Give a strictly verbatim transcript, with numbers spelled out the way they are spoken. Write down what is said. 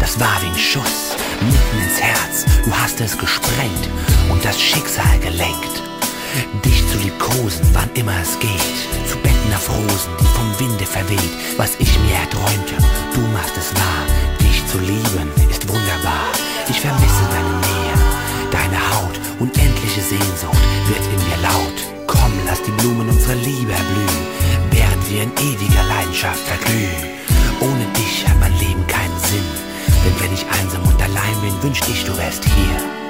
das war wie ein Schuss, mitten ins Herz, du hast es gesprengt und das Schicksal gelenkt. Dich zu liebkosen, wann immer es geht, zu betten auf Rosen, die vom Winde verweht. Was ich mir erträumte, du machst es wahr. Dich zu lieben ist wunderbar. Ich vermisse deine Nähe, deine Haut, unendliche Sehnsucht wird in mir laut. Komm, lass die Blumen unserer Liebe erblühen, während wir in ewiger Leidenschaft verglühen. Ohne dich hat mein Leben keinen Sinn, denn wenn ich einsam und allein bin, wünscht ich, du wärst hier.